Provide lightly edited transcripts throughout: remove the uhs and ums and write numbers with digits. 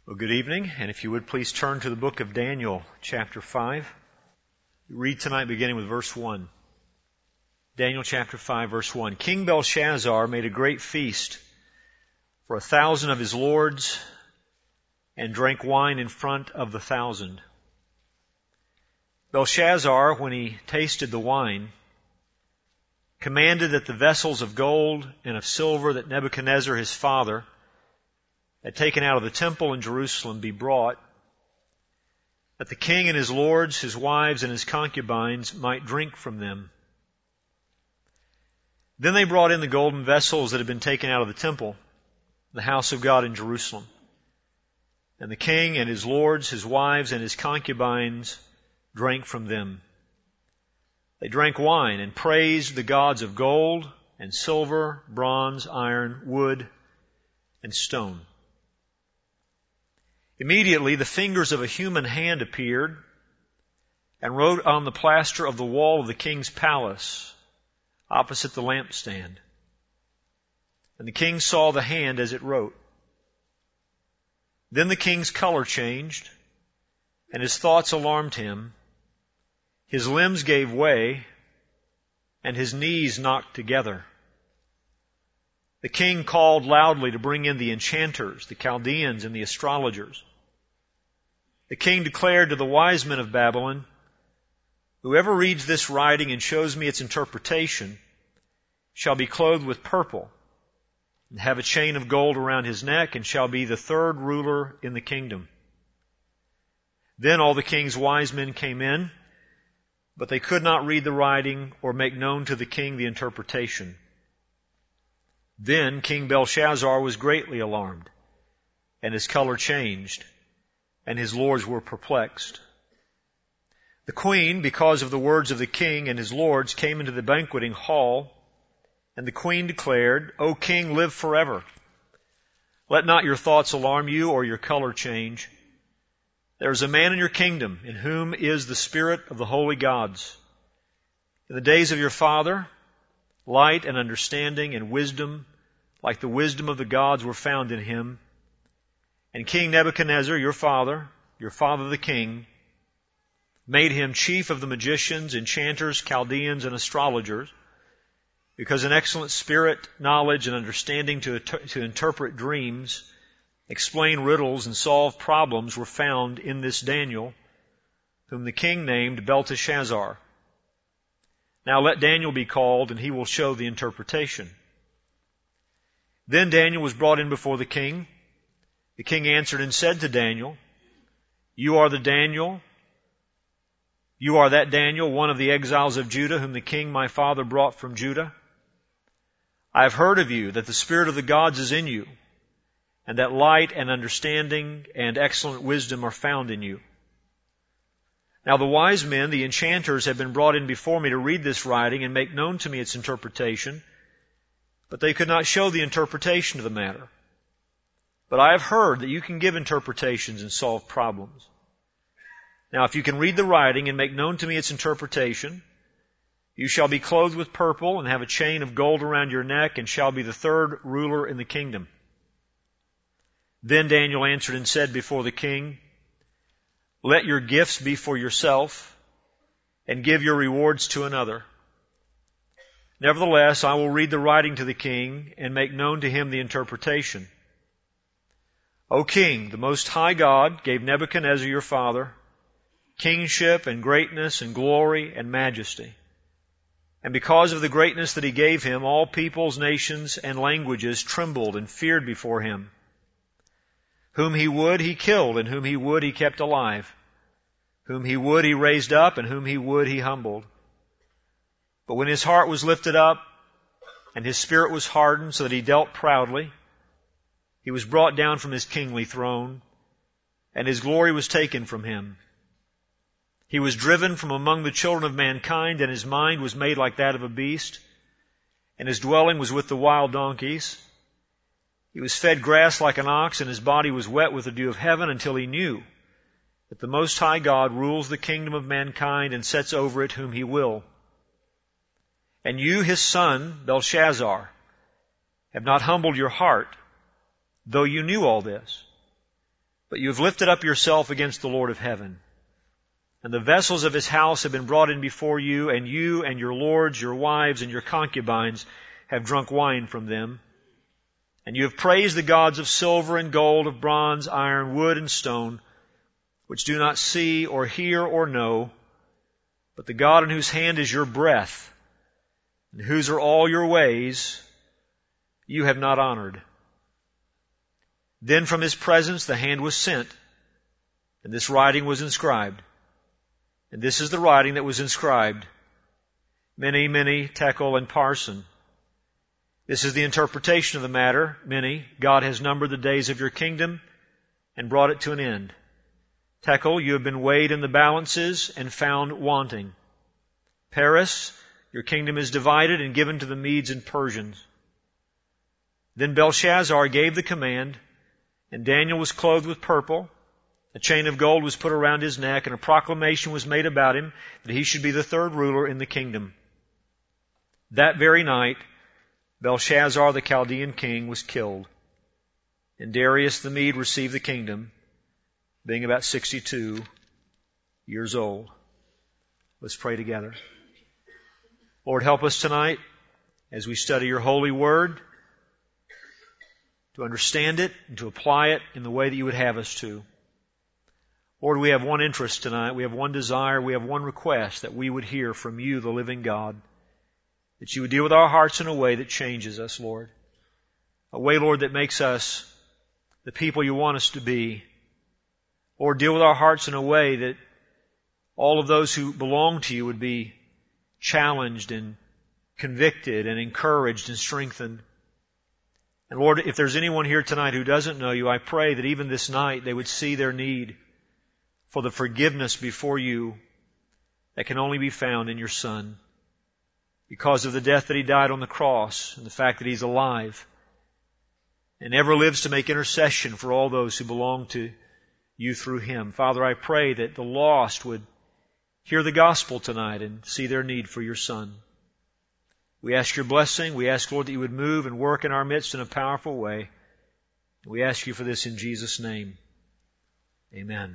Well, good evening, and if you would please turn to the book of Daniel, chapter 5. We read tonight beginning with verse 1. Daniel chapter 5, verse 1. King Belshazzar made a great feast for 1,000 of his lords and drank wine in front of the 1,000. Belshazzar, when he tasted the wine, commanded that the vessels of gold and of silver that Nebuchadnezzar his father had taken out of the temple in Jerusalem be brought, that the king and his lords, his wives, and his concubines might drink from them. Then they brought in the golden vessels that had been taken out of the temple, the house of God in Jerusalem. And the king and his lords, his wives, and his concubines drank from them. They drank wine and praised the gods of gold and silver, bronze, iron, wood, and stone. Immediately the fingers of a human hand appeared and wrote on the plaster of the wall of the king's palace opposite the lampstand. And the king saw the hand as it wrote. Then the king's color changed, and his thoughts alarmed him. His limbs gave way, and his knees knocked together. The king called loudly to bring in the enchanters, the Chaldeans, and the astrologers. The king declared to the wise men of Babylon, "Whoever reads this writing and shows me its interpretation shall be clothed with purple and have a chain of gold around his neck and shall be the third ruler in the kingdom." Then all the king's wise men came in, but they could not read the writing or make known to the king the interpretation. Then King Belshazzar was greatly alarmed, and his color changed, and his lords were perplexed. The queen, because of the words of the king and his lords, came into the banqueting hall, and the queen declared, "O king, live forever. Let not your thoughts alarm you or your color change. There is a man in your kingdom in whom is the spirit of the holy gods. In the days of your father, light and understanding and wisdom, like the wisdom of the gods, were found in him. And King Nebuchadnezzar, your father the king, made him chief of the magicians, enchanters, Chaldeans, and astrologers, because an excellent spirit, knowledge, and understanding to interpret dreams, explain riddles, and solve problems were found in this Daniel, whom the king named Belteshazzar. Now let Daniel be called, and he will show the interpretation." Then Daniel was brought in before the king. The king answered and said to Daniel, You are that Daniel, one of the exiles of Judah, whom the king my father brought from Judah. I have heard of you, that the spirit of the gods is in you, and that light and understanding and excellent wisdom are found in you. Now the wise men, the enchanters, have been brought in before me to read this writing and make known to me its interpretation, but they could not show the interpretation of the matter. But I have heard that you can give interpretations and solve problems. Now if you can read the writing and make known to me its interpretation, you shall be clothed with purple and have a chain of gold around your neck and shall be the third ruler in the kingdom." Then Daniel answered and said before the king, "Let your gifts be for yourself, and give your rewards to another. Nevertheless, I will read the writing to the king, and make known to him the interpretation. O king, the Most High God gave Nebuchadnezzar your father kingship and greatness and glory and majesty. And because of the greatness that he gave him, all peoples, nations, and languages trembled and feared before him. Whom he would, he killed, and whom he would, he kept alive. Whom he would, he raised up, and whom he would, he humbled. But when his heart was lifted up, and his spirit was hardened, so that he dealt proudly, he was brought down from his kingly throne, and his glory was taken from him. He was driven from among the children of mankind, and his mind was made like that of a beast, and his dwelling was with the wild donkeys. He was fed grass like an ox, and his body was wet with the dew of heaven, until he knew that the Most High God rules the kingdom of mankind and sets over it whom he will. And you, his son, Belshazzar, have not humbled your heart, though you knew all this. But you have lifted up yourself against the Lord of heaven. And the vessels of his house have been brought in before you and your lords, your wives, and your concubines have drunk wine from them. And you have praised the gods of silver and gold, of bronze, iron, wood, and stone, which do not see or hear or know, but the God in whose hand is your breath, and whose are all your ways, you have not honored. Then from his presence the hand was sent, and this writing was inscribed. And this is the writing that was inscribed: Mene, Mene, Tekel, and Parsin. This is the interpretation of the matter. Mene, God has numbered the days of your kingdom and brought it to an end. Tekel, you have been weighed in the balances and found wanting. Paris, your kingdom is divided and given to the Medes and Persians. Then Belshazzar gave the command, and Daniel was clothed with purple. A chain of gold was put around his neck, and a proclamation was made about him that he should be the third ruler in the kingdom. That very night, Belshazzar the Chaldean king was killed, and Darius the Mede received the kingdom, being about 62 years old. Let's pray together. Lord, help us tonight as we study your holy word to understand it and to apply it in the way that you would have us to. Lord, we have one interest tonight, we have one desire, we have one request, that we would hear from you, the living God, that you would deal with our hearts in a way that changes us, Lord. A way, Lord, that makes us the people you want us to be. Lord, deal with our hearts in a way that all of those who belong to you would be challenged and convicted and encouraged and strengthened. And Lord, if there's anyone here tonight who doesn't know you, I pray that even this night they would see their need for the forgiveness before you that can only be found in your Son. Because of the death that he died on the cross and the fact that he's alive and ever lives to make intercession for all those who belong to you through him. Father, I pray that the lost would hear the gospel tonight and see their need for your Son. We ask your blessing. We ask, Lord, that you would move and work in our midst in a powerful way. We ask you for this in Jesus' name. Amen.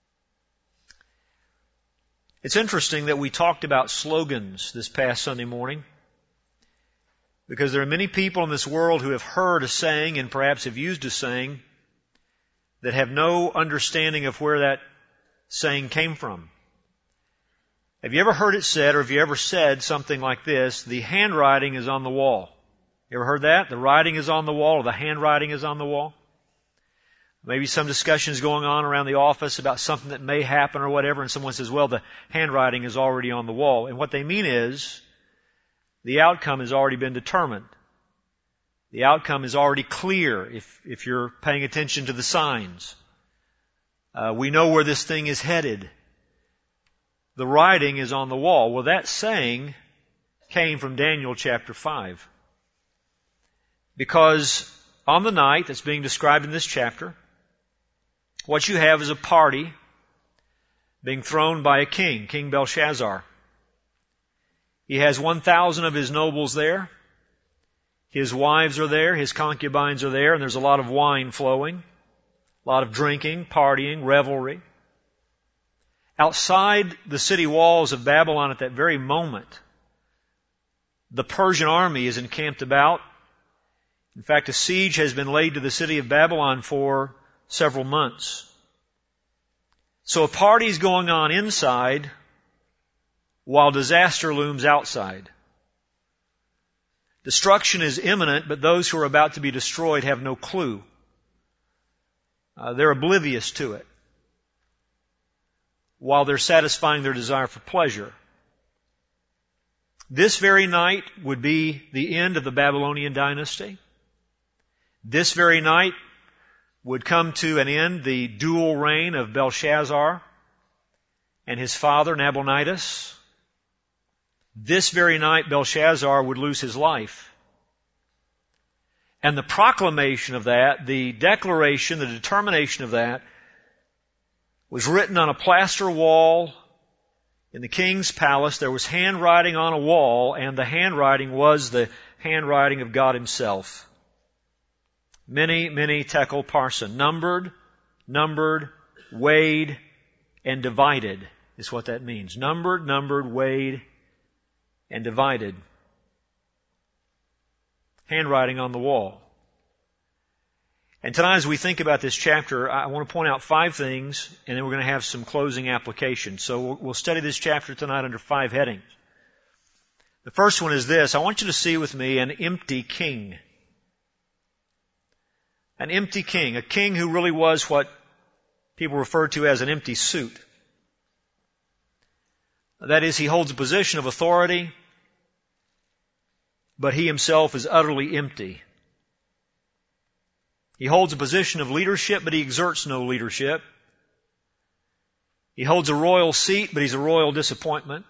It's interesting that we talked about slogans this past Sunday morning, because there are many people in this world who have heard a saying and perhaps have used a saying that have no understanding of where that saying came from. Have you ever heard it said, or have you ever said something like this: the handwriting is on the wall? You ever heard that? The writing is on the wall, or the handwriting is on the wall? Maybe some discussions going on around the office about something that may happen or whatever, and someone says, well, the handwriting is already on the wall. And what they mean is, the outcome has already been determined. The outcome is already clear if you're paying attention to the signs. We know where this thing is headed. The writing is on the wall. Well, that saying came from Daniel chapter 5. Because on the night that's being described in this chapter, what you have is a party being thrown by a king, King Belshazzar. He has 1,000 of his nobles there. His wives are there, his concubines are there, and there's a lot of wine flowing, a lot of drinking, partying, revelry. Outside the city walls of Babylon at that very moment, the Persian army is encamped about. In fact, a siege has been laid to the city of Babylon for several months. So a party's going on inside while disaster looms outside. Destruction is imminent, but those who are about to be destroyed have no clue. They're oblivious to it, while they're satisfying their desire for pleasure. This very night would be the end of the Babylonian dynasty. This very night would come to an end the dual reign of Belshazzar and his father Nabonidus. This very night Belshazzar would lose his life. And the proclamation of that, the declaration, the determination of that, was written on a plaster wall in the king's palace. There was handwriting on a wall, and the handwriting was the handwriting of God himself. Mene, Mene, Tekel, Parsin. Numbered numbered, weighed, and divided is what that means. Numbered, weighed, and divided. Handwriting on the wall. And tonight as we think about this chapter, I want to point out 5 things, and then we're going to have some closing applications. So we'll study this chapter tonight under 5 headings. The first one is this. I want you to see with me an empty king. An empty king. A king who really was what people refer to as an empty suit. That is, he holds a position of authority, but he himself is utterly empty. He holds a position of leadership, but he exerts no leadership. He holds a royal seat, but he's a royal disappointment.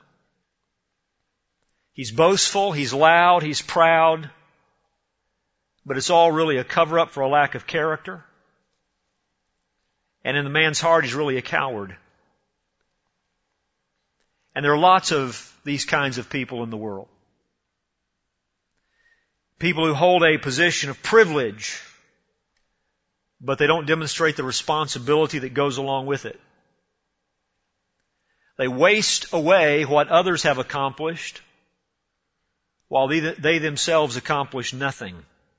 He's boastful, he's loud, he's proud, but it's all really a cover-up for a lack of character. And in the man's heart, he's really a coward. And there are lots of these kinds of people in the world. People who hold a position of privilege, but they don't demonstrate the responsibility that goes along with it. They waste away what others have accomplished, while they themselves accomplish nothing.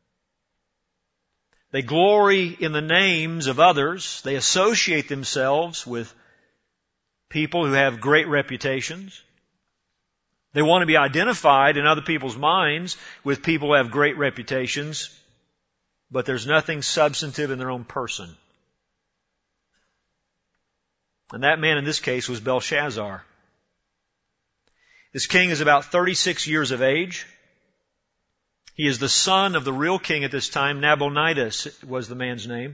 They glory in the names of others. They associate themselves with people who have great reputations. They want to be identified in other people's minds with people who have great reputations, but there's nothing substantive in their own person. And that man in this case was Belshazzar. This king is about 36 years of age. He is the son of the real king at this time. Nabonidus was the man's name.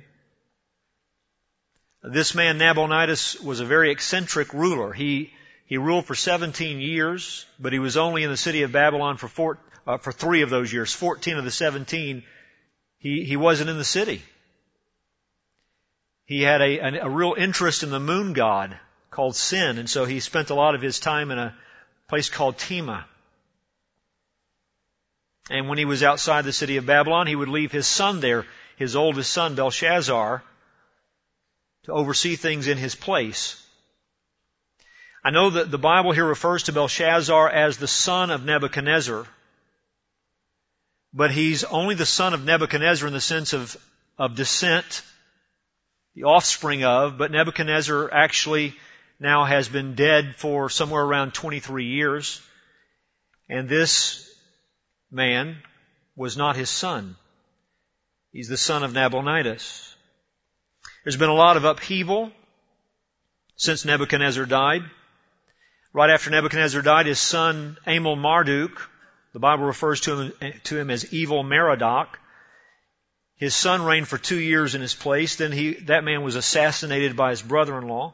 This man, Nabonidus, was a very eccentric ruler. He ruled for 17 years, but he was only in the city of Babylon for 3 of those years. 14 of the 17, he wasn't in the city. He had a real interest in the moon god called Sin, and so he spent a lot of his time in a place called Tema. And when he was outside the city of Babylon, he would leave his son there, his oldest son, Belshazzar, to oversee things in his place. I know that the Bible here refers to Belshazzar as the son of Nebuchadnezzar, but he's only the son of Nebuchadnezzar in the sense of descent, the offspring of, but Nebuchadnezzar actually now has been dead for somewhere around 23 years, and this man was not his son. He's the son of Nabonidus. There's been a lot of upheaval since Nebuchadnezzar died. Right after Nebuchadnezzar died, his son Amel-Marduk, the Bible refers to him as Evil Merodach. His son reigned for 2 years in his place. Then that man was assassinated by his brother-in-law.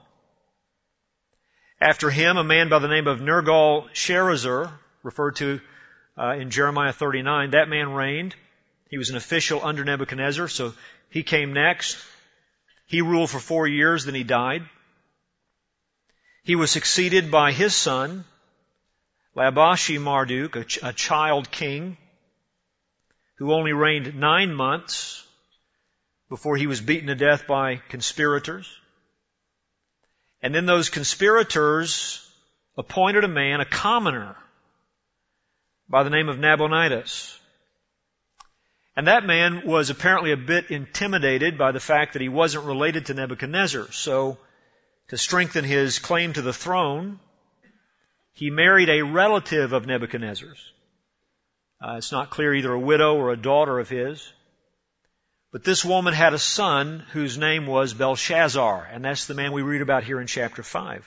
After him, a man by the name of Nergal-Sharezer, referred to in Jeremiah 39, that man reigned. He was an official under Nebuchadnezzar, so he came next. He ruled for 4 years, then he died. He was succeeded by his son, Labashi-Marduk, a child king, who only reigned 9 months before he was beaten to death by conspirators. And then those conspirators appointed a man, a commoner, by the name of Nabonidus. And that man was apparently a bit intimidated by the fact that he wasn't related to Nebuchadnezzar. So, to strengthen his claim to the throne, he married a relative of Nebuchadnezzar's. It's not clear, either a widow or a daughter of his. But this woman had a son whose name was Belshazzar, and that's the man we read about here in chapter 5.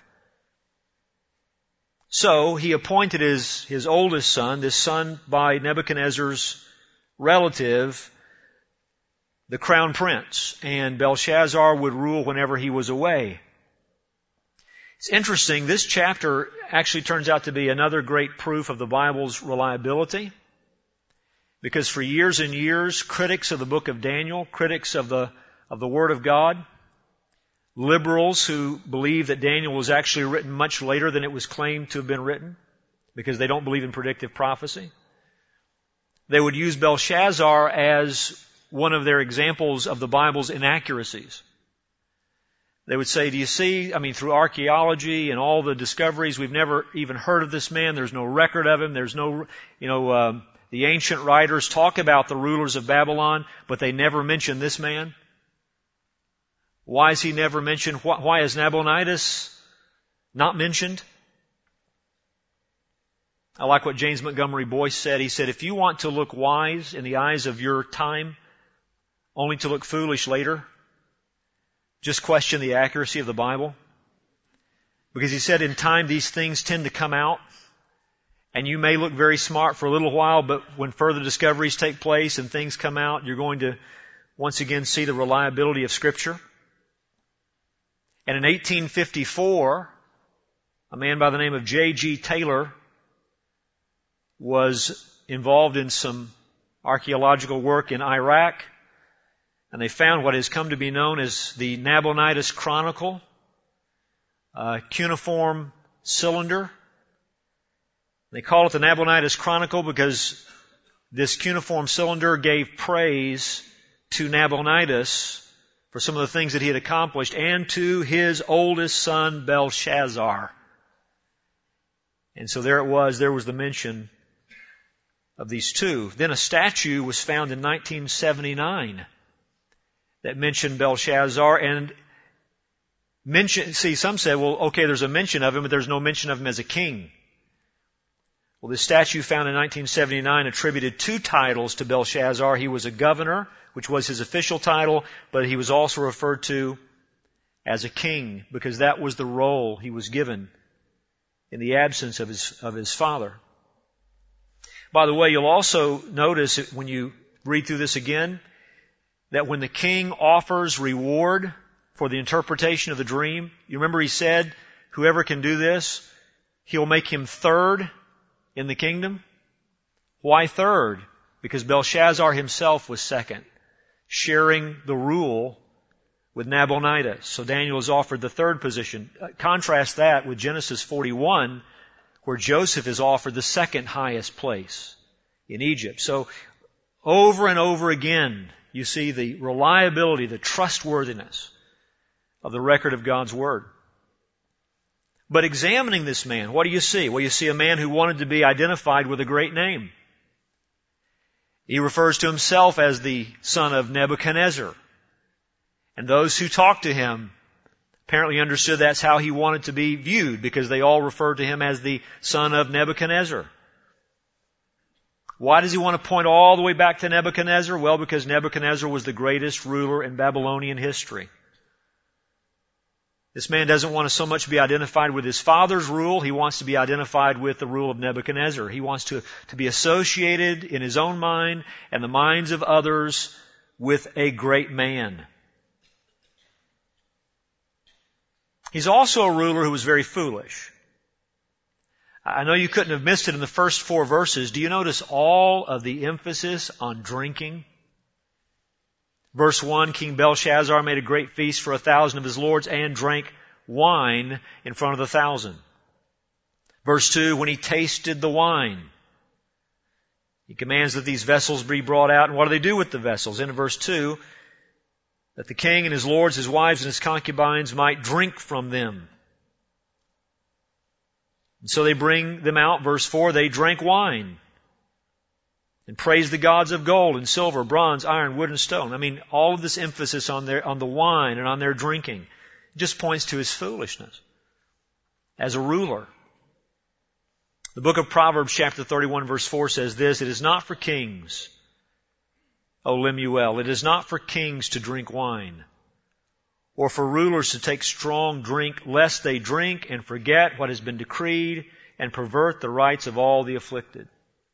So he appointed his oldest son, this son by Nebuchadnezzar's relative, the crown prince, and Belshazzar would rule whenever he was away. It's interesting, this chapter actually turns out to be another great proof of the Bible's reliability. Because for years and years, critics of the book of Daniel, critics of the Word of God, liberals who believe that Daniel was actually written much later than it was claimed to have been written, because they don't believe in predictive prophecy, they would use Belshazzar as one of their examples of the Bible's inaccuracies. They would say, do you see, through archaeology and all the discoveries, we've never even heard of this man. There's no record of him. There's no, the ancient writers talk about the rulers of Babylon, but they never mention this man. Why is he never mentioned? Why is Nabonidus not mentioned? I like what James Montgomery Boyce said. He said, if you want to look wise in the eyes of your time, only to look foolish later, just question the accuracy of the Bible. Because he said in time these things tend to come out, and you may look very smart for a little while, but when further discoveries take place and things come out, you're going to once again see the reliability of Scripture. And in 1854, a man by the name of J.G. Taylor was involved in some archaeological work in Iraq, and they found what has come to be known as the Nabonidus Chronicle, a cuneiform cylinder. They call it the Nabonidus Chronicle because this cuneiform cylinder gave praise to Nabonidus for some of the things that he had accomplished and to his oldest son Belshazzar. And so there was the mention of these two. Then a statue was found in 1979 that mentioned Belshazzar and some said, well, okay, there's a mention of him, but there's no mention of him as a king. Well, this statue found in 1979 attributed two titles to Belshazzar. He was a governor, which was his official title, but he was also referred to as a king because that was the role he was given in the absence of his father. By the way, you'll also notice when you read through this again that when the king offers reward for the interpretation of the dream, you remember he said, whoever can do this, he'll make him third in the kingdom. Why third? Because Belshazzar himself was second, sharing the rule with Nabonidus. So Daniel is offered the third position. Contrast that with Genesis 41, where Joseph is offered the second highest place in Egypt. So over and over again, you see the reliability, the trustworthiness of the record of God's Word. But examining this man, what do you see? Well, you see a man who wanted to be identified with a great name. He refers to himself as the son of Nebuchadnezzar. And those who talked to him apparently understood that's how he wanted to be viewed, because they all referred to him as the son of Nebuchadnezzar. Why does he want to point all the way back to Nebuchadnezzar? Well, because Nebuchadnezzar was the greatest ruler in Babylonian history. This man doesn't want to so much be identified with his father's rule. He wants to be identified with the rule of Nebuchadnezzar. He wants to be associated in his own mind and the minds of others with a great man. He's also a ruler who was very foolish. I know you couldn't have missed it in the first 4 verses. Do you notice all of the emphasis on drinking? Verse 1, King Belshazzar made a great feast for 1,000 of his lords and drank wine in front of the 1,000. Verse 2, when he tasted the wine, he commands that these vessels be brought out. And what do they do with the vessels? In verse 2, that the king and his lords, his wives, and his concubines might drink from them. And so they bring them out. Verse 4, they drank wine and praised the gods of gold and silver, bronze, iron, wood, and stone. All of this emphasis on the wine and on their drinking just points to his foolishness as a ruler. The book of Proverbs, chapter 31, verse 4 says this, it is not for kings, O Lemuel, it is not for kings to drink wine, or for rulers to take strong drink, lest they drink and forget what has been decreed and pervert the rights of all the afflicted.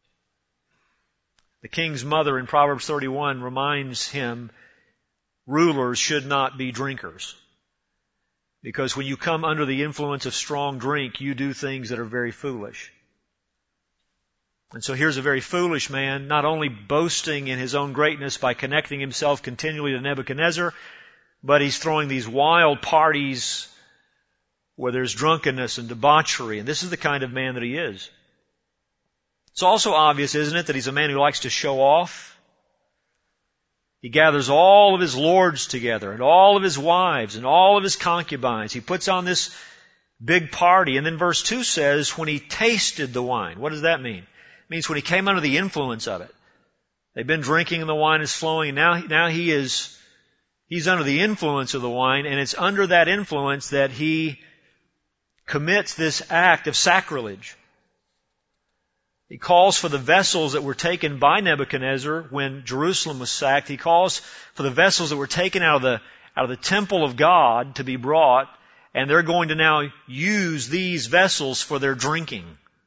The king's mother in Proverbs 31 reminds him rulers should not be drinkers. Because when you come under the influence of strong drink, you do things that are very foolish. And so here's a very foolish man, not only boasting in his own greatness by connecting himself continually to Nebuchadnezzar, but he's throwing these wild parties where there's drunkenness and debauchery. And this is the kind of man that he is. It's also obvious, isn't it, that he's a man who likes to show off. He gathers all of his lords together and all of his wives and all of his concubines. He puts on this big party. And then verse 2 says, when he tasted the wine. What does that mean? It means when he came under the influence of it. They've been drinking and the wine is flowing. And now he's under the influence of the wine, and it's under that influence that he commits this act of sacrilege. He calls for the vessels that were taken by Nebuchadnezzar when Jerusalem was sacked. He calls for the vessels that were taken out of the temple of God to be brought, and they're going to now use these vessels for their drinking.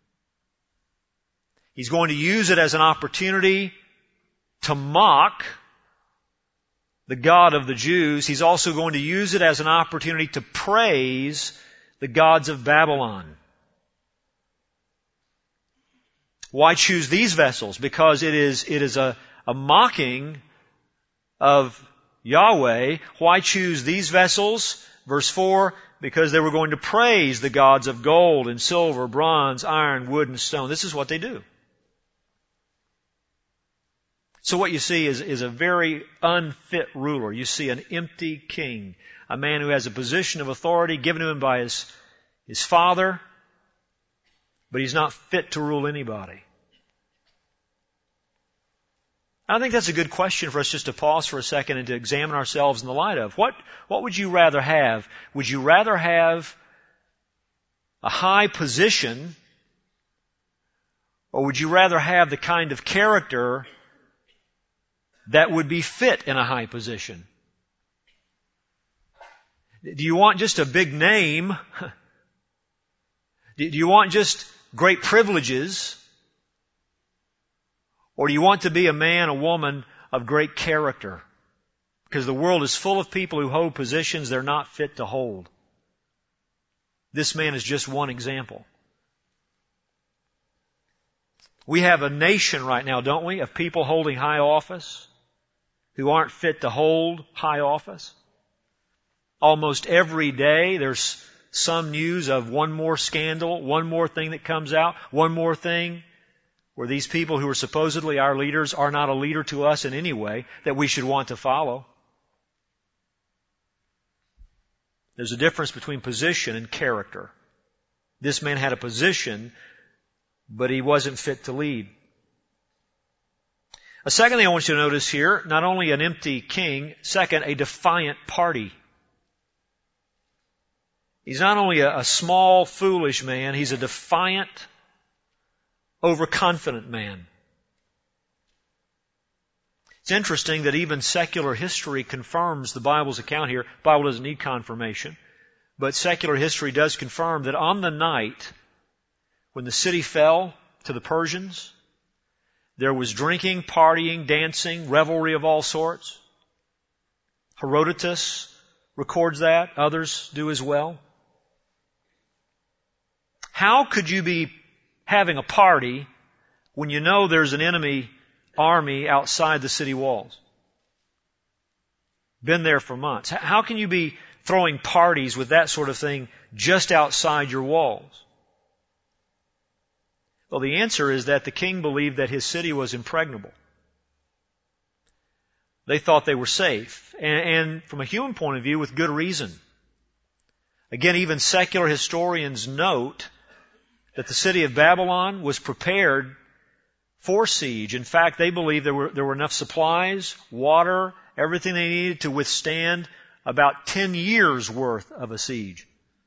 He's going to use it as an opportunity to mock the God of the Jews. He's also going to use it as an opportunity to praise the gods of Babylon. Why choose these vessels? Because it is a mocking of Yahweh. Why choose these vessels? Verse 4, because they were going to praise the gods of gold and silver, bronze, iron, wood, and stone. This is what they do. So what you see is a very unfit ruler. You see an empty king, a man who has a position of authority given to him by his father, but he's not fit to rule anybody. I think that's a good question for us just to pause for a second and to examine ourselves in the light of. What would you rather have? Would you rather have a high position, or would you rather have the kind of character that would be fit in a high position? Do you want just a big name? Do you want just great privileges? Or do you want to be a man, a woman of great character? Because the world is full of people who hold positions they're not fit to hold. This man is just one example. We have a nation right now, don't we, of people holding high office who aren't fit to hold high office. Almost every day there's some news of one more scandal, one more thing that comes out, one more thing where these people who are supposedly our leaders are not a leader to us in any way that we should want to follow. There's a difference between position and character. This man had a position, but he wasn't fit to lead. A second thing I want you to notice here, not only an empty king, second, a defiant party. He's not only a small, foolish man, he's a defiant, overconfident man. It's interesting that even secular history confirms the Bible's account here. The Bible doesn't need confirmation, but secular history does confirm that on the night when the city fell to the Persians, there was drinking, partying, dancing, revelry of all sorts. Herodotus records that. Others do as well. How could you be having a party when you know there's an enemy army outside the city walls? Been there for months. How can you be throwing parties with that sort of thing just outside your walls? Well, the answer is that the king believed that his city was impregnable. They thought they were safe. And from a human point of view, with good reason. Again, even secular historians note that the city of Babylon was prepared for siege. In fact, they believed there were enough supplies, water, everything they needed to withstand about 10 years' worth of a siege.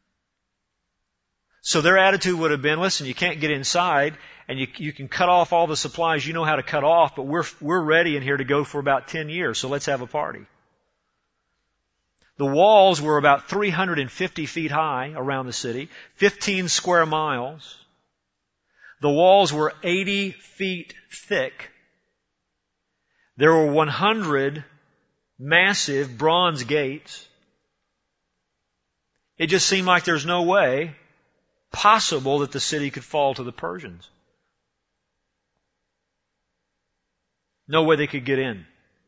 So their attitude would have been, listen, you can't get inside, and you can cut off all the supplies you know how to cut off, but we're ready in here to go for about 10 years, so let's have a party. The walls were about 350 feet high around the city, 15 square miles. The walls were 80 feet thick. There were 100 massive bronze gates. It just seemed like there's no way possible that the city could fall to the Persians. No way they could get in.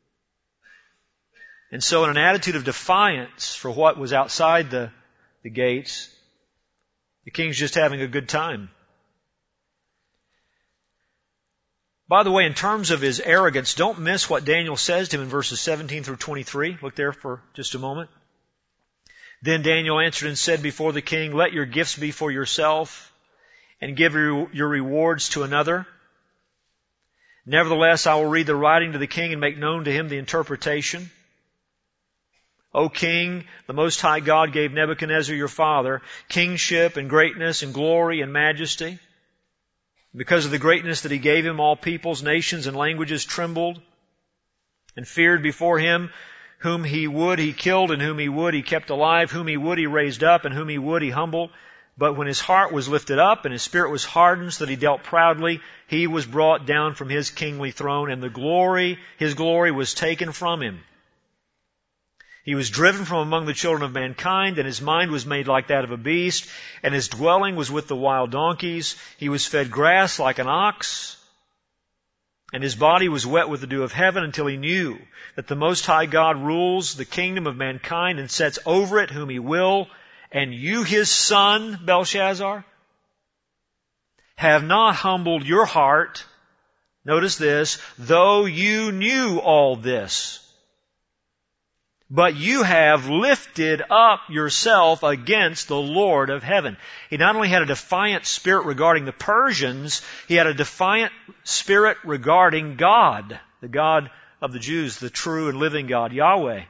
And so in an attitude of defiance for what was outside the gates, the king's just having a good time. By the way, in terms of his arrogance, don't miss what Daniel says to him in verses 17 through 23. Look there for just a moment. Then Daniel answered and said before the king, let your gifts be for yourself, and give your rewards to another. Nevertheless, I will read the writing to the king and make known to him the interpretation. O king, the Most High God gave Nebuchadnezzar your father kingship and greatness and glory and majesty. Because of the greatness that he gave him, all peoples, nations, and languages trembled and feared before him. Whom he would, he killed, and whom he would, he kept alive. Whom he would, he raised up, and whom he would, he humbled. But when his heart was lifted up and his spirit was hardened so that he dealt proudly, he was brought down from his kingly throne, and his glory was taken from him. He was driven from among the children of mankind, and his mind was made like that of a beast, and his dwelling was with the wild donkeys. He was fed grass like an ox, and his body was wet with the dew of heaven until he knew that the Most High God rules the kingdom of mankind and sets over it whom he will. And you, his son, Belshazzar, have not humbled your heart, notice this, though you knew all this. But you have lifted up yourself against the Lord of heaven. He not only had a defiant spirit regarding the Persians, he had a defiant spirit regarding God, the God of the Jews, the true and living God, Yahweh.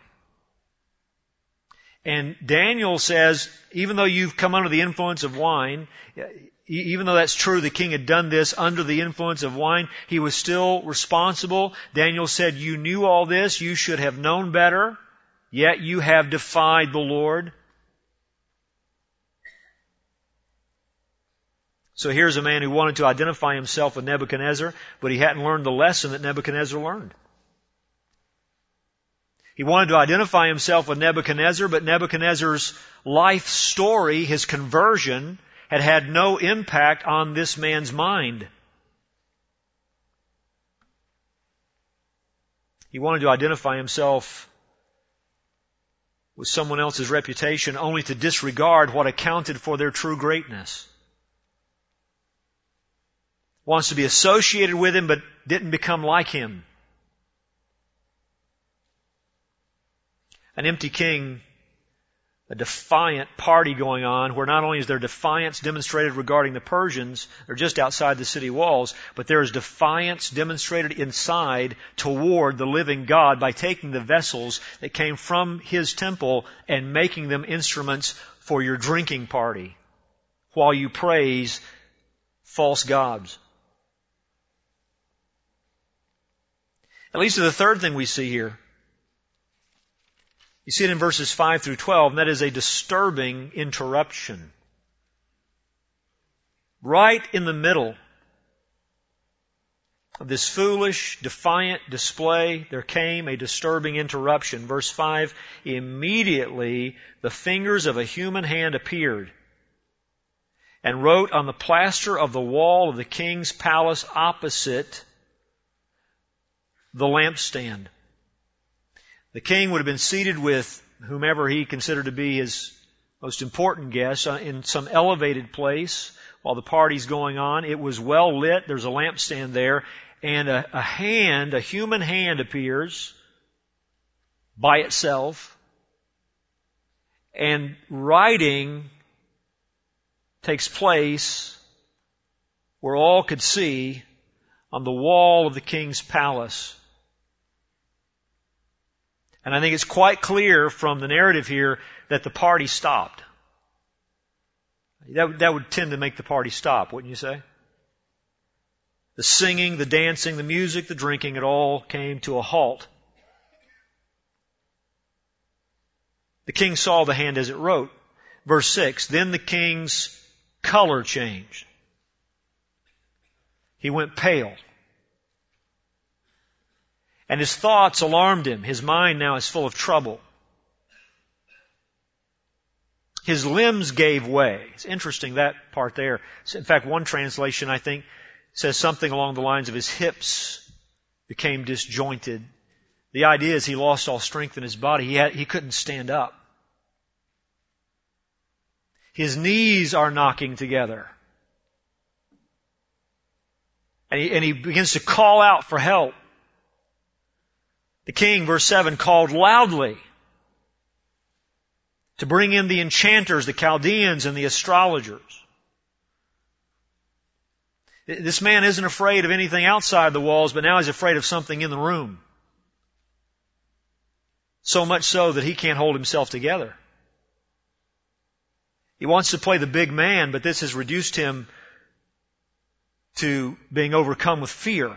And Daniel says, even though you've come under the influence of wine, even though that's true, the king had done this under the influence of wine, he was still responsible. Daniel said, you knew all this, you should have known better. Yet you have defied the Lord. So here's a man who wanted to identify himself with Nebuchadnezzar, but he hadn't learned the lesson that Nebuchadnezzar learned. He wanted to identify himself with Nebuchadnezzar, but Nebuchadnezzar's life story, his conversion, had no impact on this man's mind. He wanted to identify himself with someone else's reputation only to disregard what accounted for their true greatness. Wants to be associated with him but didn't become like him. An empty king, a defiant party going on where not only is there defiance demonstrated regarding the Persians, they're just outside the city walls, but there is defiance demonstrated inside toward the living God by taking the vessels that came from His temple and making them instruments for your drinking party while you praise false gods. That leads to the third thing we see here. You see it in verses 5 through 12, and that is a disturbing interruption. Right in the middle of this foolish, defiant display, there came a disturbing interruption. Verse 5, immediately the fingers of a human hand appeared and wrote on the plaster of the wall of the king's palace opposite the lampstand. The king would have been seated with whomever he considered to be his most important guest in some elevated place while the party's going on. It was well lit. There's a lampstand there. And a human hand appears by itself. And writing takes place where all could see on the wall of the king's palace. And I think it's quite clear from the narrative here that the party stopped. That would tend to make the party stop, wouldn't you say? The singing, the dancing, the music, the drinking, it all came to a halt. The king saw the hand as it wrote. Verse 6, then the king's color changed. He went pale. And his thoughts alarmed him. His mind now is full of trouble. His limbs gave way. It's interesting, that part there. In fact, one translation, I think, says something along the lines of his hips became disjointed. The idea is he lost all strength in his body. He couldn't stand up. His knees are knocking together. And he begins to call out for help. The king, verse 7, called loudly to bring in the enchanters, the Chaldeans, and the astrologers. This man isn't afraid of anything outside the walls, but now he's afraid of something in the room. So much so that he can't hold himself together. He wants to play the big man, but this has reduced him to being overcome with fear.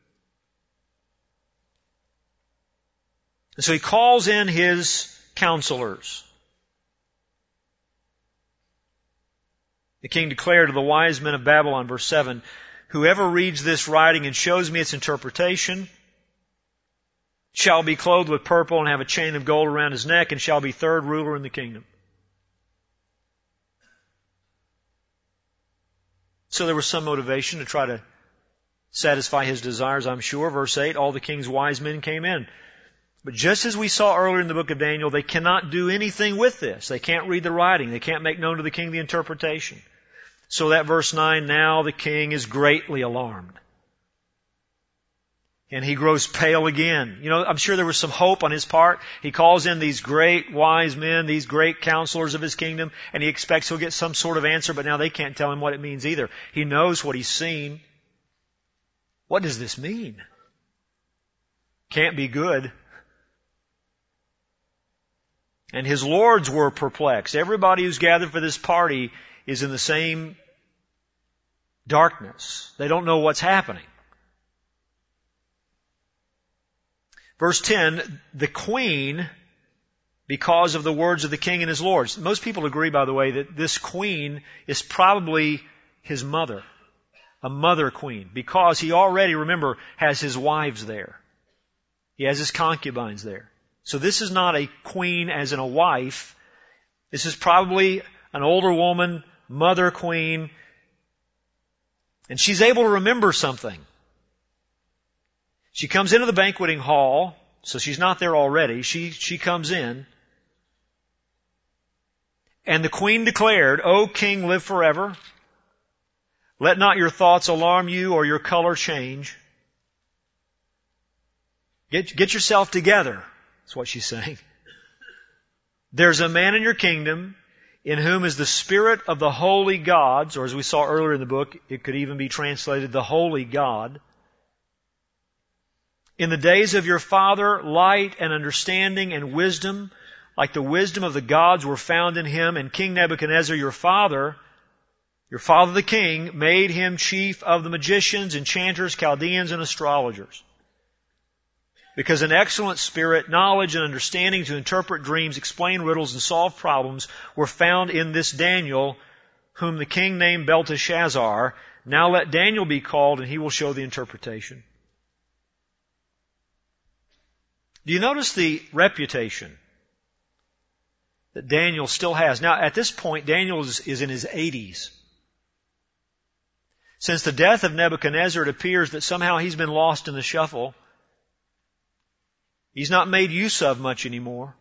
And so he calls in his counselors. The king declared to the wise men of Babylon, verse 7, whoever reads this writing and shows me its interpretation shall be clothed with purple and have a chain of gold around his neck and shall be third ruler in the kingdom. So there was some motivation to try to satisfy his desires, I'm sure. Verse 8, all the king's wise men came in. But just as we saw earlier in the book of Daniel, they cannot do anything with this. They can't read the writing. They can't make known to the king the interpretation. So that verse 9, now the king is greatly alarmed. And he grows pale again. You know, I'm sure there was some hope on his part. He calls in these great wise men, these great counselors of his kingdom, and he expects he'll get some sort of answer, but now they can't tell him what it means either. He knows what he's seen. What does this mean? Can't be good. And his lords were perplexed. Everybody who's gathered for this party is in the same darkness. They don't know what's happening. Verse 10, the queen, because of the words of the king and his lords. Most people agree, by the way, that this queen is probably his mother. A mother queen. Because he already, remember, has his wives there. He has his concubines there. So this is not a queen as in a wife. This is probably an older woman, mother queen. And she's able to remember something. She comes into the banqueting hall, so she's not there already. She comes in. And the queen declared, O king, live forever. Let not your thoughts alarm you or your color change. Get yourself together. That's what she's saying. There's a man in your kingdom in whom is the spirit of the holy gods, or as we saw earlier in the book, it could even be translated the holy God. In the days of your father, light and understanding and wisdom, like the wisdom of the gods, were found in him, and King Nebuchadnezzar, your father the king, made him chief of the magicians, enchanters, Chaldeans, and astrologers. Because an excellent spirit, knowledge, and understanding to interpret dreams, explain riddles, and solve problems were found in this Daniel, whom the king named Belteshazzar. Now let Daniel be called, and he will show the interpretation. Do you notice the reputation that Daniel still has? Now, at this point, Daniel is in his 80s. Since the death of Nebuchadnezzar, it appears that somehow he's been lost in the shuffle. He's not made use of much anymore.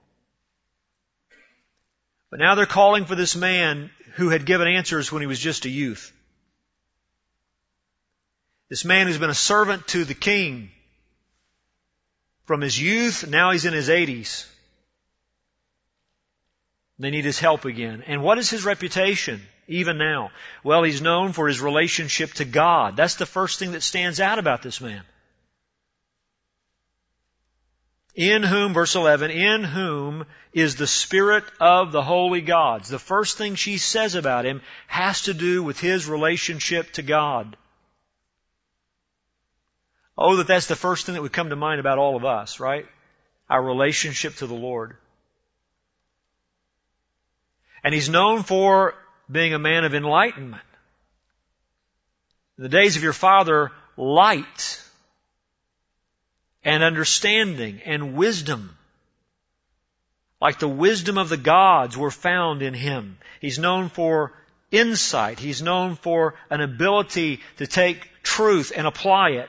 But now they're calling for this man who had given answers when he was just a youth. This man who's been a servant to the king from his youth, now he's in his 80s. They need his help again. And what is his reputation, even now? Well, he's known for his relationship to God. That's the first thing that stands out about this man. In whom, verse 11, in whom is the spirit of the holy gods. The first thing she says about him has to do with his relationship to God. Oh, that's the first thing that would come to mind about all of us, right? Our relationship to the Lord. And he's known for being a man of enlightenment. In the days of your father, light and understanding and wisdom, like the wisdom of the gods, were found in him. He's known for insight. He's known for an ability to take truth and apply it.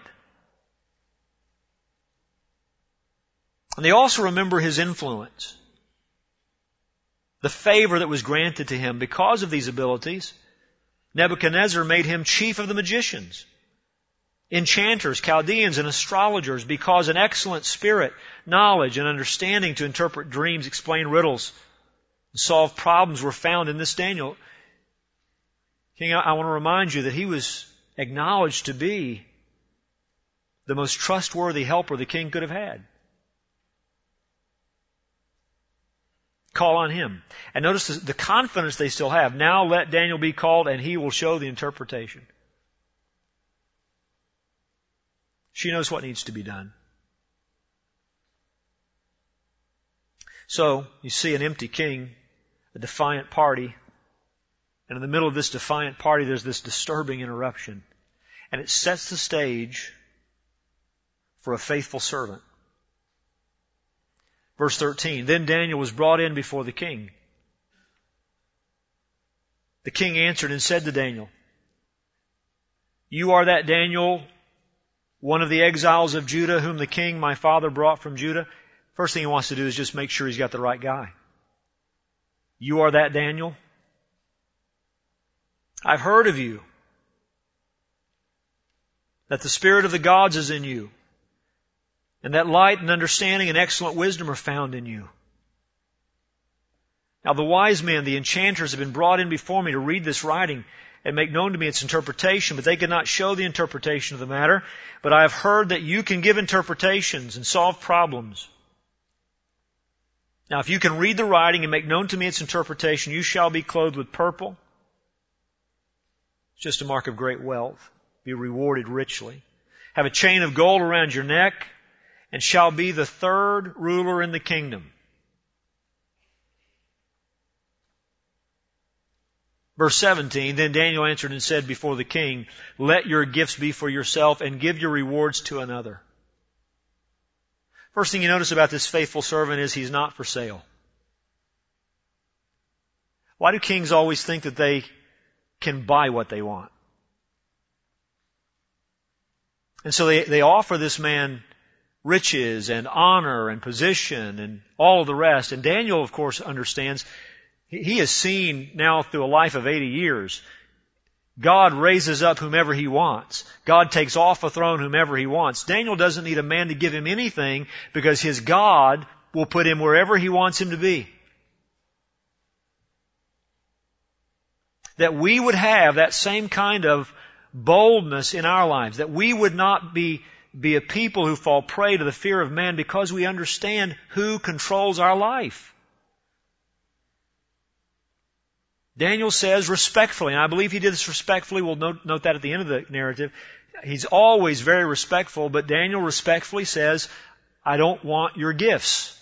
And they also remember his influence. The favor that was granted to him because of these abilities. Nebuchadnezzar made him chief of the magicians. enchanters, Chaldeans, and astrologers, because an excellent spirit, knowledge, and understanding to interpret dreams, explain riddles, and solve problems were found in this Daniel. King, I want to remind you that he was acknowledged to be the most trustworthy helper the king could have had. Call on him. And notice the confidence they still have. Now let Daniel be called and he will show the interpretation. She knows what needs to be done. So, you see an empty king, a defiant party, and in the middle of this defiant party there's this disturbing interruption. And it sets the stage for a faithful servant. Verse 13, then Daniel was brought in before the king. The king answered and said to Daniel, you are that Daniel, one of the exiles of Judah, whom the king, my father, brought from Judah? First thing he wants to do is just make sure he's got the right guy. You are that Daniel? I've heard of you, that the spirit of the gods is in you, and that light and understanding and excellent wisdom are found in you. Now the wise men, the enchanters, have been brought in before me to read this writing and make known to me its interpretation, but they could not show the interpretation of the matter. But I have heard that you can give interpretations and solve problems. Now if you can read the writing and make known to me its interpretation, you shall be clothed with purple. It's just a mark of great wealth. Be rewarded richly. Have a chain of gold around your neck, and shall be the third ruler in the kingdom. Verse 17, then Daniel answered and said before the king, let your gifts be for yourself and give your rewards to another. First thing you notice about this faithful servant is he's not for sale. Why do kings always think that they can buy what they want? And so they offer this man riches and honor and position and all of the rest. And Daniel, of course, understands. He has seen now through a life of 80 years, God raises up whomever He wants. God takes off a throne whomever He wants. Daniel doesn't need a man to give him anything because his God will put him wherever He wants him to be. That we would have that same kind of boldness in our lives. That we would not be a people who fall prey to the fear of man because we understand who controls our life. Daniel says respectfully, and I believe he did this respectfully. We'll note that at the end of the narrative. He's always very respectful, but Daniel respectfully says, I don't want your gifts.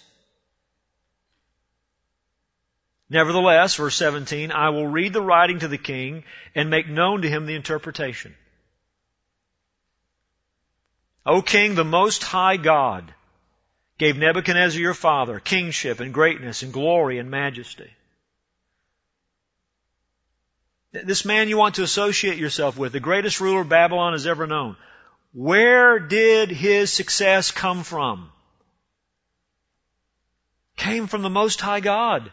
Nevertheless, verse 17, I will read the writing to the king and make known to him the interpretation. O king, the most high God gave Nebuchadnezzar your father kingship and greatness and glory and majesty. This man you want to associate yourself with, the greatest ruler Babylon has ever known. Where did his success come from? Came from the Most High God.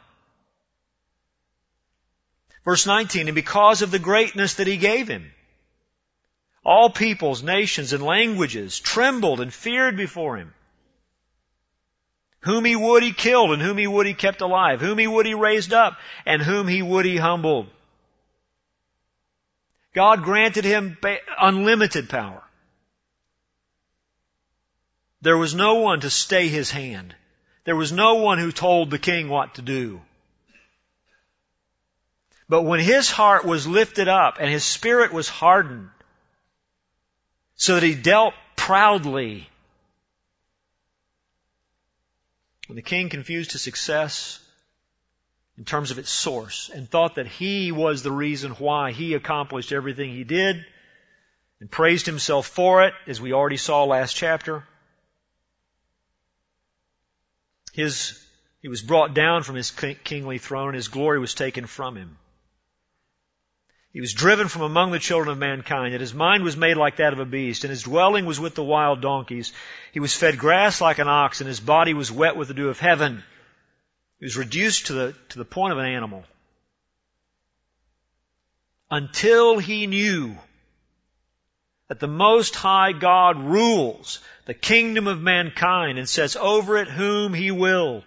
Verse 19, and because of the greatness that He gave him, all peoples, nations, and languages trembled and feared before him. Whom He would He killed, and whom He would He kept alive. Whom He would He raised up, and whom He would He humbled. God granted him unlimited power. There was no one to stay his hand. There was no one who told the king what to do. But when his heart was lifted up and his spirit was hardened, so that he dealt proudly, when the king confused his success in terms of its source and thought that he was the reason why he accomplished everything he did and praised himself for it, as we already saw last chapter, he was brought down from his kingly throne and his glory was taken from him. He was driven from among the children of mankind, and his mind was made like that of a beast, and his dwelling was with the wild donkeys. He was fed grass like an ox, and his body was wet with the dew of heaven. He was reduced to the point of an animal. Until he knew that the Most High God rules the kingdom of mankind and sets over it whom He will.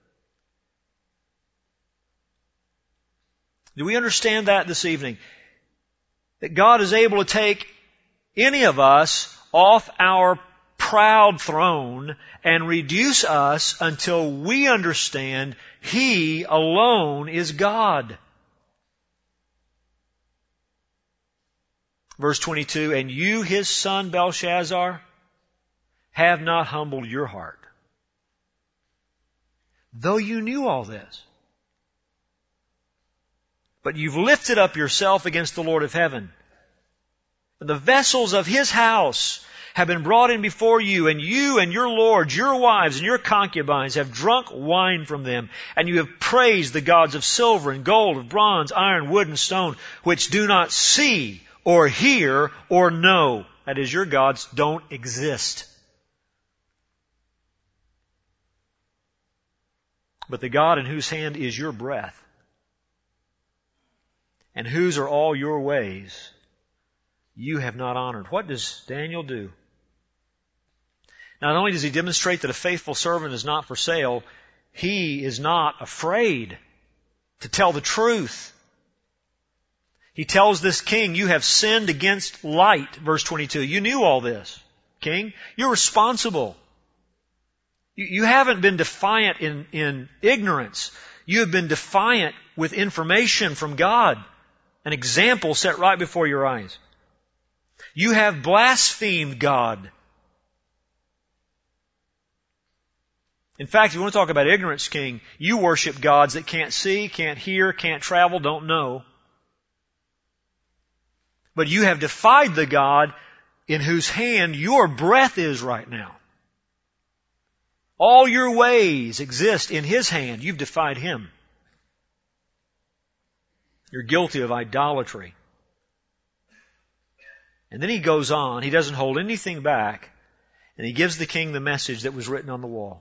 Do we understand that this evening? That God is able to take any of us off our proud throne and reduce us until we understand He alone is God. Verse 22, and you, His son Belshazzar, have not humbled your heart, though you knew all this. But you've lifted up yourself against the Lord of heaven. The vessels of His house have been brought in before you, and your lords, your wives, and your concubines have drunk wine from them, and you have praised the gods of silver and gold, of bronze, iron, wood, and stone, which do not see or hear or know. That is, your gods don't exist. But the God in whose hand is your breath, and whose are all your ways, you have not honored. What does Daniel do? Not only does he demonstrate that a faithful servant is not for sale, he is not afraid to tell the truth. He tells this king, you have sinned against light, verse 22. You knew all this, king. You're responsible. You haven't been defiant in ignorance. You have been defiant with information from God. An example set right before your eyes. You have blasphemed God. In fact, if you want to talk about ignorance, king, you worship gods that can't see, can't hear, can't travel, don't know. But you have defied the God in whose hand your breath is right now. All your ways exist in His hand. You've defied Him. You're guilty of idolatry. And then he goes on. He doesn't hold anything back. And he gives the king the message that was written on the wall.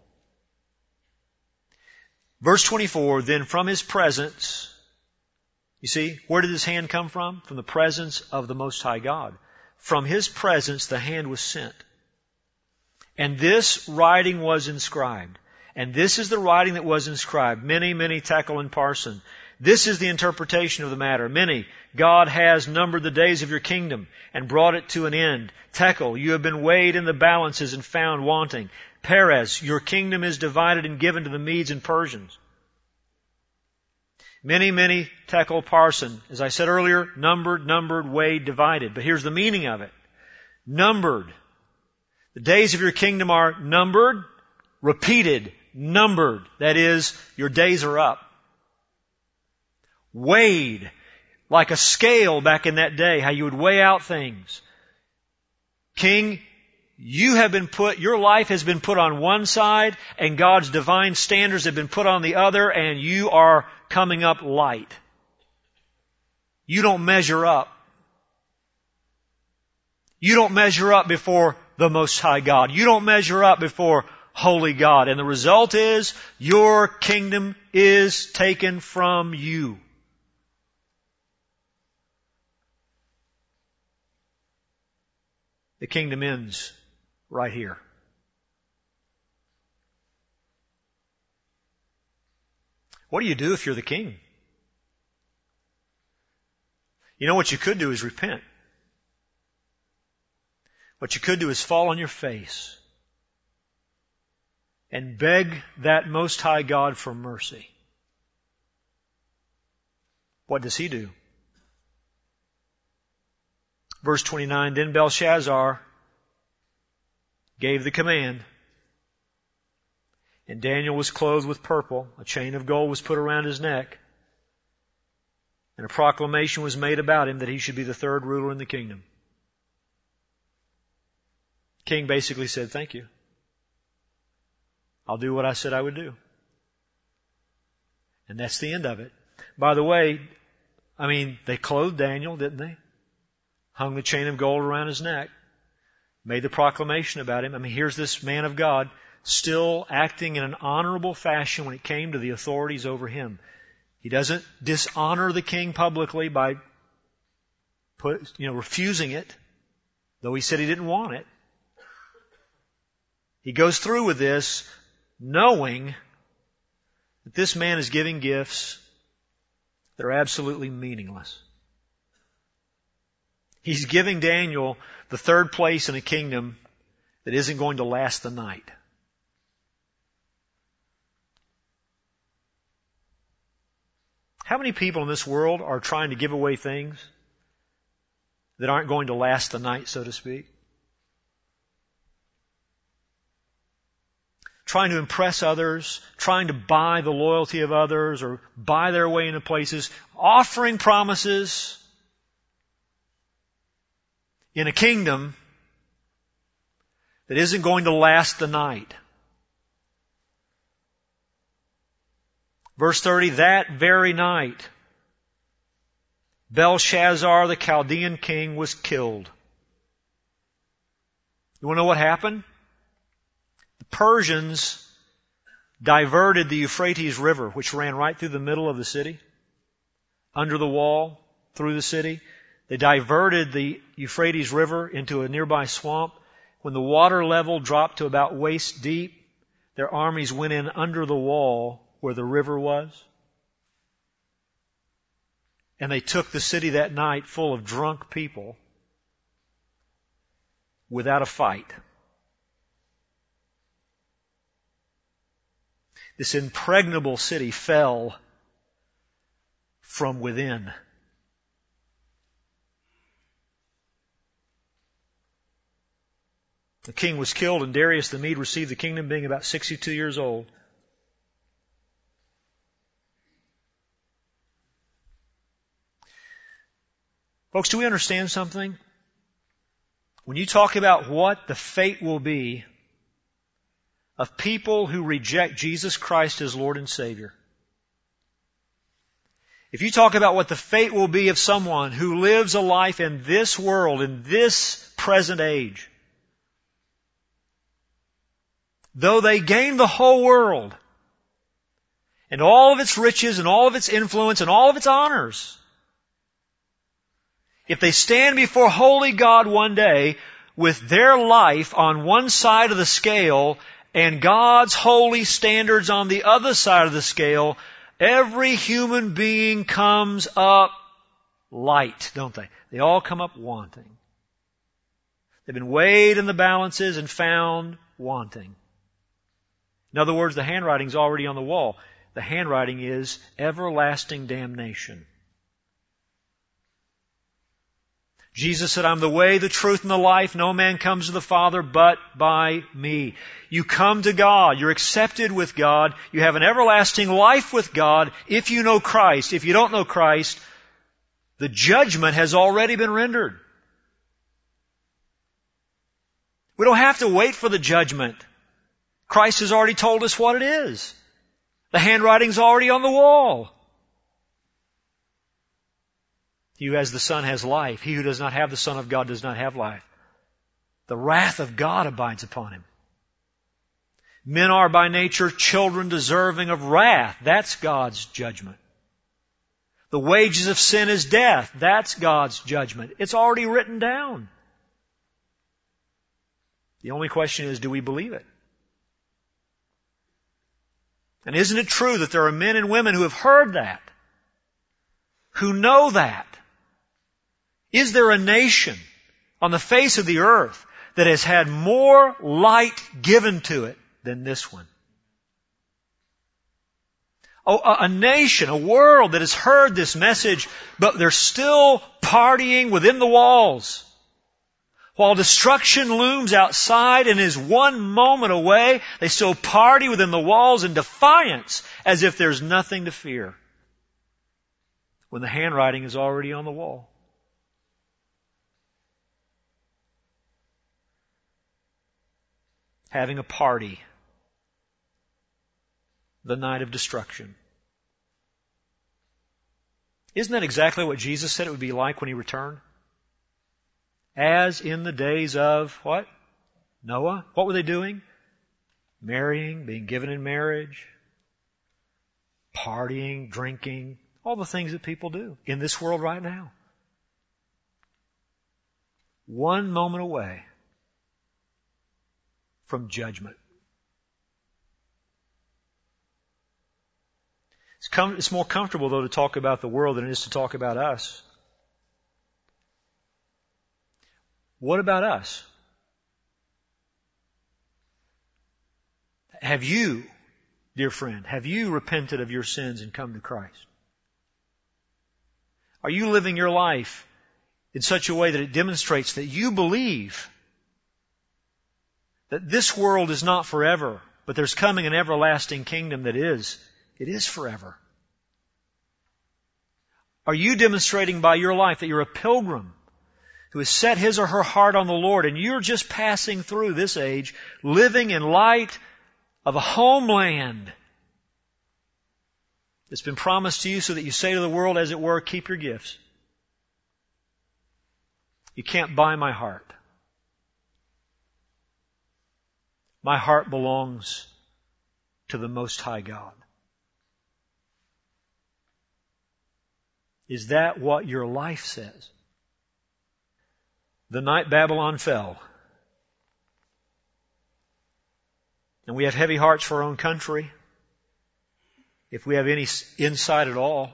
Verse 24, then from his presence, you see, where did his hand come from? From the presence of the Most High God. From His presence the hand was sent. And this writing was inscribed. And this is the writing that was inscribed. Mene, mene, tekel, and parsin. This is the interpretation of the matter. Mene, God has numbered the days of your kingdom and brought it to an end. Tekel, you have been weighed in the balances and found wanting. Peres, your kingdom is divided and given to the Medes and Persians. Mene, mene, tekel, parsin. As I said earlier, numbered, weighed, divided. But here's the meaning of it. Numbered. The days of your kingdom are numbered, repeated, numbered. That is, your days are up. Weighed, like a scale back in that day, how you would weigh out things. King, your life has been put on one side, and God's divine standards have been put on the other, and you are coming up light. You don't measure up. You don't measure up before the Most High God. You don't measure up before Holy God. And the result is, your kingdom is taken from you. The kingdom ends right here. What do you do if you're the king? You know what you could do is repent. What you could do is fall on your face and beg that Most High God for mercy. What does He do? Verse 29, then Belshazzar gave the command, and Daniel was clothed with purple, a chain of gold was put around his neck, and a proclamation was made about him that he should be the third ruler in the kingdom. The king basically said, thank you. I'll do what I said I would do. And that's the end of it. By the way, they clothed Daniel, didn't they? Hung the chain of gold around his neck. Made the proclamation about him. Here's this man of God still acting in an honorable fashion when it came to the authorities over him. He doesn't dishonor the king publicly by refusing it. though he said he didn't want it. He goes through with this knowing that this man is giving gifts that are absolutely meaningless. He's giving Daniel the third place in a kingdom that isn't going to last the night. How many people in this world are trying to give away things that aren't going to last the night, so to speak? Trying to impress others, trying to buy the loyalty of others or buy their way into places, offering promises in a kingdom that isn't going to last the night. Verse 30, that very night, Belshazzar, the Chaldean king, was killed. You want to know what happened? The Persians diverted the Euphrates River, which ran right through the middle of the city, under the wall, through the city. They diverted the Euphrates River into a nearby swamp. When the water level dropped to about waist deep, their armies went in under the wall where the river was. And they took the city that night full of drunk people without a fight. This impregnable city fell from within. The king was killed, and Darius the Mede received the kingdom, being about 62 years old. Folks, do we understand something? When you talk about what the fate will be of people who reject Jesus Christ as Lord and Savior, if you talk about what the fate will be of someone who lives a life in this world, in this present age, though they gain the whole world and all of its riches and all of its influence and all of its honors, if they stand before holy God one day with their life on one side of the scale and God's holy standards on the other side of the scale, every human being comes up light, don't they? They all come up wanting. They've been weighed in the balances and found wanting. In other words, the handwriting's already on the wall. The handwriting is everlasting damnation. Jesus said, I'm the way, the truth, and the life. No man comes to the Father but by me. You come to God. You're accepted with God. You have an everlasting life with God if you know Christ. If you don't know Christ, the judgment has already been rendered. We don't have to wait for the judgment. Christ has already told us what it is. The handwriting's already on the wall. He who has the Son has life. He who does not have the Son of God does not have life. The wrath of God abides upon him. Men are by nature children deserving of wrath. That's God's judgment. The wages of sin is death. That's God's judgment. It's already written down. The only question is, do we believe it? And isn't it true that there are men and women who have heard that? Who know that? Is there a nation on the face of the earth that has had more light given to it than this one? Oh, a nation, a world that has heard this message, but they're still partying within the walls. While destruction looms outside and is one moment away, they still party within the walls in defiance as if there's nothing to fear, when the handwriting is already on the wall. Having a party the night of destruction. Isn't that exactly what Jesus said it would be like when He returned? As in the days of what? Noah. What were they doing? Marrying, being given in marriage, partying, drinking, all the things that people do in this world right now. one moment away from judgment. It's more comfortable, though, to talk about the world than it is to talk about us. What about us? Have you, dear friend, have you repented of your sins and come to Christ? Are you living your life in such a way that it demonstrates that you believe that this world is not forever, but there's coming an everlasting kingdom that is? It is forever. Are you demonstrating by your life that you're a pilgrim who has set his or her heart on the Lord, and you're just passing through this age, living in light of a homeland that's been promised to you, so that you say to the world, as it were, keep your gifts. You can't buy my heart. My heart belongs to the Most High God. Is that what your life says? The night Babylon fell, and we have heavy hearts for our own country, if we have any insight at all.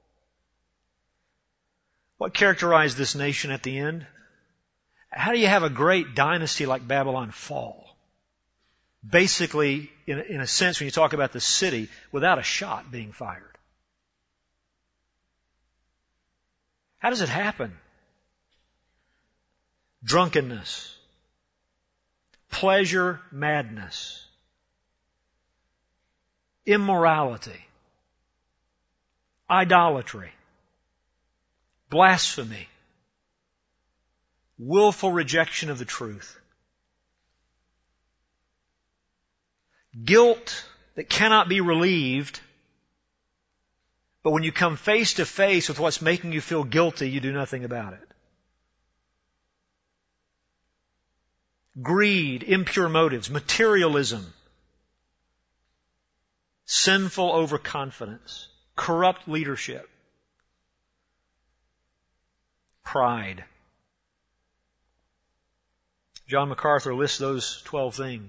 What characterized this nation at the end? How do you have a great dynasty like Babylon fall? Basically, in a sense, when you talk about the city, without a shot being fired. How does it happen? Drunkenness, pleasure madness, immorality, idolatry, blasphemy, willful rejection of the truth, guilt that cannot be relieved, but when you come face to face with what's making you feel guilty, you do nothing about it. Greed, impure motives, materialism, sinful overconfidence, corrupt leadership, pride. John MacArthur lists those 12 things.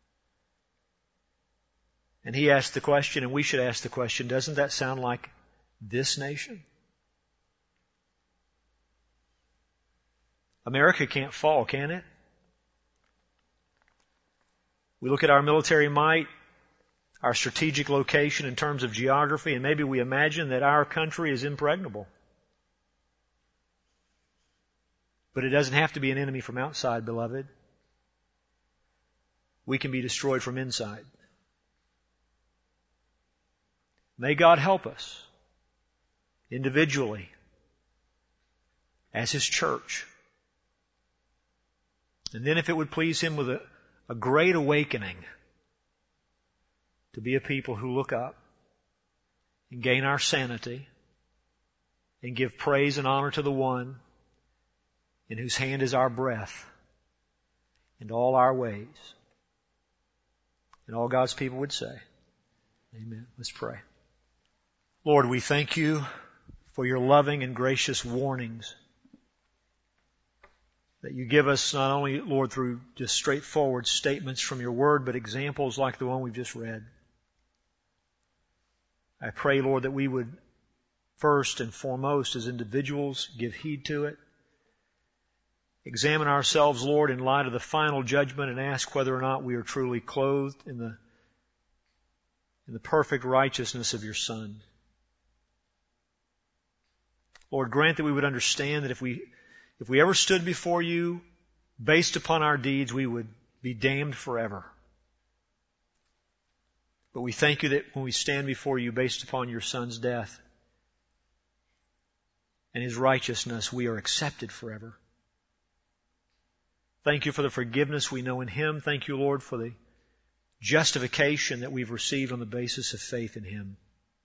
And he asked the question, and we should ask the question, doesn't that sound like this nation? America can't fall, can it? We look at our military might, our strategic location in terms of geography, and maybe we imagine that our country is impregnable. But it doesn't have to be an enemy from outside, beloved. We can be destroyed from inside. May God help us, individually, as His church. And then if it would please Him, with a great awakening, to be a people who look up and gain our sanity and give praise and honor to the One in whose hand is our breath and all our ways. And all God's people would say, amen. Let's pray. Lord, we thank You for Your loving and gracious warnings that You give us, not only, Lord, through just straightforward statements from Your Word, but examples like the one we've just read. I pray, Lord, that we would first and foremost as individuals give heed to it. Examine ourselves, Lord, in light of the final judgment, and ask whether or not we are truly clothed in the perfect righteousness of Your Son. Lord, grant that we would understand that if we ever stood before You based upon our deeds, we would be damned forever. But we thank You that when we stand before You based upon Your Son's death and His righteousness, we are accepted forever. Thank You for the forgiveness we know in Him. Thank You, Lord, for the justification that we've received on the basis of faith in Him.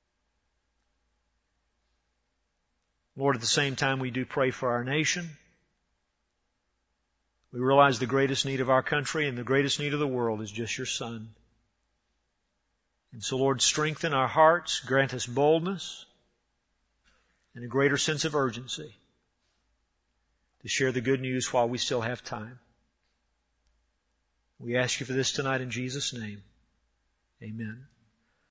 Lord, at the same time, we do pray for our nation. We realize the greatest need of our country and the greatest need of the world is just Your Son. And so, Lord, strengthen our hearts, grant us boldness and a greater sense of urgency. to share the good news while we still have time. We ask you for this tonight in Jesus' name. Amen.